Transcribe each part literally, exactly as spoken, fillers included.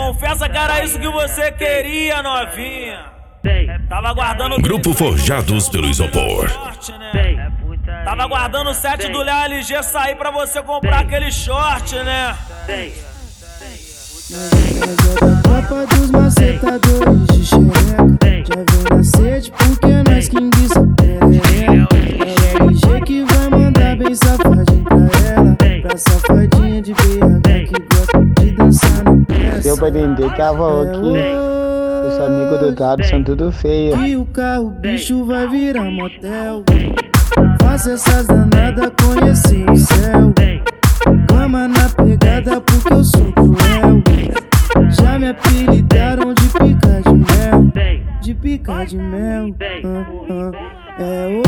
Confessa que era isso que você queria, novinha. Tava aguardando o Grupo Forjados pelo Isopor. short, né? Tava aguardando o set do Léo L G sair pra você comprar aquele short, né? Da Copa dos macetadores de xereca, já vem na sede porque nós quem diz a perereca. É o L G que vai mandar bem safadinho pra ela, pra safadinha de B H que gosta de dançar na peça. Deu pra entender que a avó aqui, os amigos do dado são tudo feio. E o carro bicho vai virar motel. Faça essas danadas conhecer o céu. Cama na pegada porque eu sou cruel. Já me apelidaram de pica de mel, de pica de mel. uh, uh. É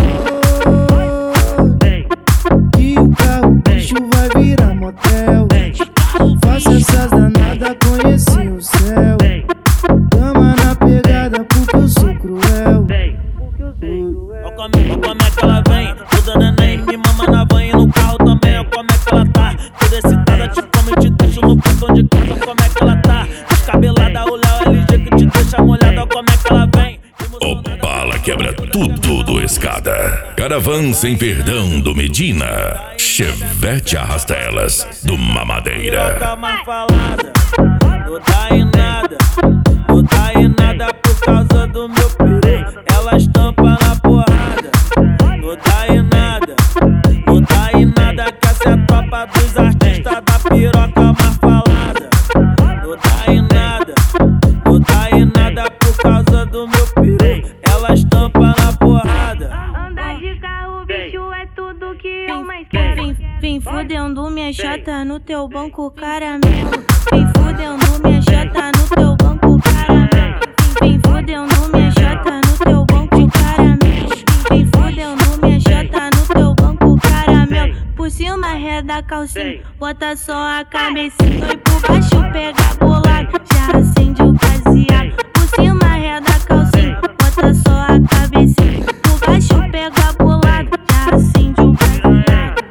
hoje que o carro bicho vai virar motel. Faça essas danadas conhecer o céu. Cama na pegada porque eu sou cruel. Olha como, olha como é que ela vem, toda neném me mama na van e no carro também. Olha como é que ela tá, toda excitada, te come, te deixa no portão de casa. Olha como é que ela tá, descabelada, o Léo L G que te deixa molhada. Olha como é que ela vem. Opala quebra tudo do Escada. Caravan sem perdão do Medina. Chevette arrasta elas do Mamadeira. Piroca mais falada, não dá em nada, não dá em nada por causa do meu peru. Ela estampa na porrada, não dá em nada, não dá em nada que essa é a tropa dos artistas da piroca mais falada. Não dá em nada, não dá em nada por causa do meu peru. Ela estampa na porrada. Andar de carro, bicho, é tudo que eu mais quero. Vem, vem fudendo minha chata no teu banco caramelo. Vem fudendo minha chata no teu banco caramelo. Vem fudendo minha chata no teu banco caramelo. Vem fudendo minha chata no teu banco caramelo. Por cima reda calcinha, bota só a cabecinha. E por baixo pega bolado, já acende o baseado. Por cima reda calcinha, bota só a cabecinha. Por baixo pega bolado, já acende o baseado.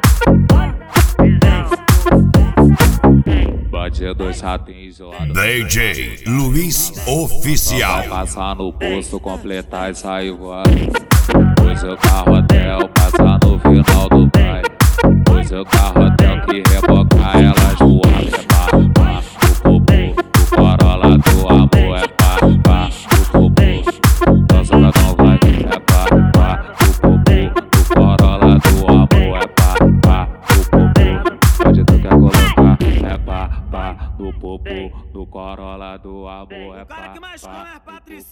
Bate dois ratinhos zoados. D J Luiz Oficial. Passar no posto, completar e sair voando. Pois o carro hotel passa no final do baile. Pois o carro hotel que reboca elas voam. É pá, pá, o popô, o Corolla do amor. É pá, pá, o popô, dança pra não vai. É pá, pá, o popô, o Corolla do amor. É pá, pá, o popô, onde tu quer colocar? É pá, pá, do popô, do Corolla do amor. É pá, pá.